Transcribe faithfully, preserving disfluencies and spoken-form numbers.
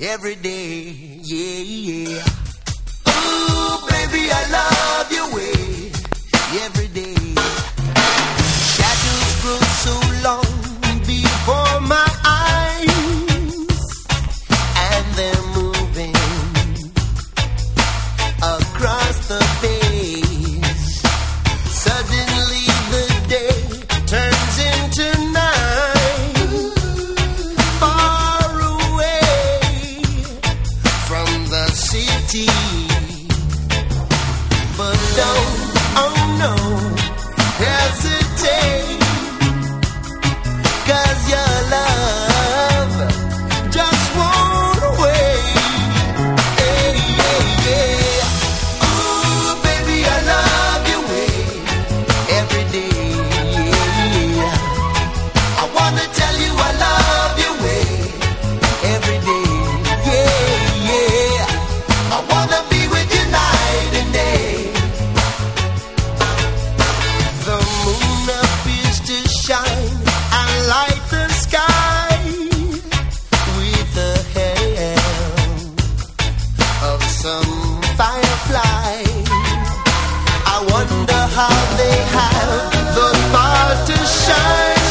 every day, yeah, yeah. Ooh, baby, I love your way, every day. Shadows grow so long before my eyes, and they're moving across the page. Suddenly the day turns into night, far away from the city. But don't, oh no, hesitate, 'cause your love just won't wait. Hey, yeah, yeah. Ooh, baby, I love your way every day, yeah. I wanna tell you I love your way every day, yeah, yeah. I wanna be with you night and day. The moon appears to shine and light the sky with the help of some firefly. I wonder how they have the power to shine.